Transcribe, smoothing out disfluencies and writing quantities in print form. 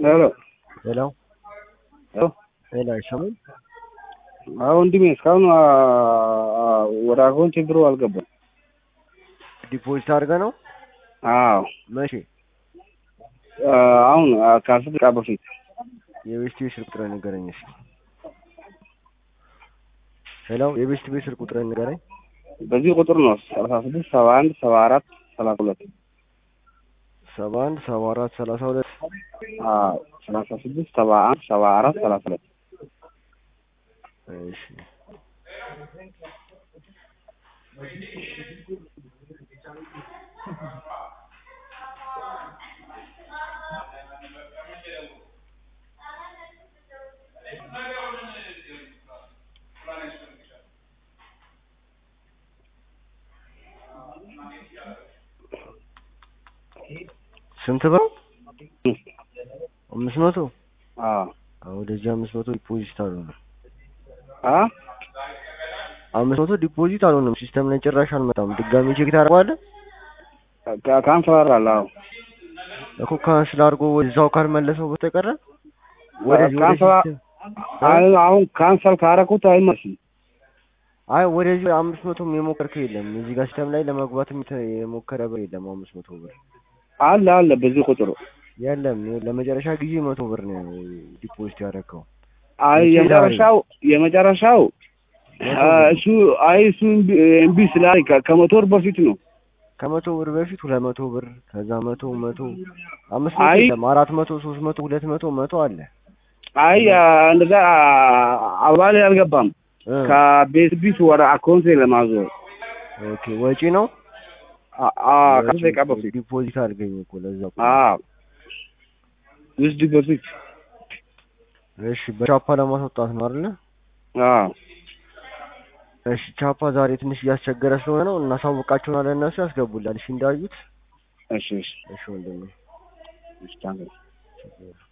Hello. Hello? Hello. Hello, Shaman? ወንድሜ እስካሁን ወደ አካውንት ብሩ አልገባም። ዲፖዚት አድርገህ ነው? አዎ። መቼ? አሁን ከአስር ደቂቃ በፊት። የቤስት ቤት ስልክ ቁጥርህን ንገረኝ እስኪ። ሄሎ፣ የቤስት ቤት ስልክ ቁጥርህን ንገረኝ። በዚህ ቁጥር ነው 36 71 74 32 71 74 32 36 71 74 32 እሺ። ስንት ብር? 500? ወደዚህ 500 ዲፖዚት አልሆነም። 500 ዲፖዚት አልሆነም። ሲስተም ላይ ጭራሽ አልመጣም። ድጋሚ ቼክ ታደርገዋለህ? ካንሰል አደርጋለሁ እኮ ካንስል አድርጎ ወደዛው ካልመለሰው በስተቀር ወደዚህ አሁን ካንሰል ካደረኩት አይመስልም። አይ ወደዚህ 500 የሞከርከው የለም። እዚህ ጋር ሲስተም ላይ ለመግባት የሞከረ ብር የለም። 500 ብር አለ በዚህ ቁጥሩ የለም። ለመጨረሻ ጊዜ 100 ብር ነው ዲፖዚት ያደረከው። አይ የመጨረሻው እሱ እምቢ ስላለ ከ100 ብር በፊት ነው። ከ100 ብር በፊት 200 ብር ከዛ 100 500 የለም። 400 300 200 100 አለ። አይ እንደዛ አባል አልገባም። ከቤት ወደ አካውንት ለማዞር ኦኬ። ወጪ ነው። ከደቂቃ በፊት ዲፖዚት አድርገኝ እኮ ለዛ እኮ። ውስጥ ዲፖዚት። እሺ፣ በቻፓ ለማስወጣት ነው አይደል? እሺ፣ ቻፓ ዛሬ ትንሽ እያስቸገረ ስለሆነ ነው እናሳውቃቸውና ለእነሱ ያስገቡላል። እሺ፣ እንዳዩት። እሺ ወንድሜ።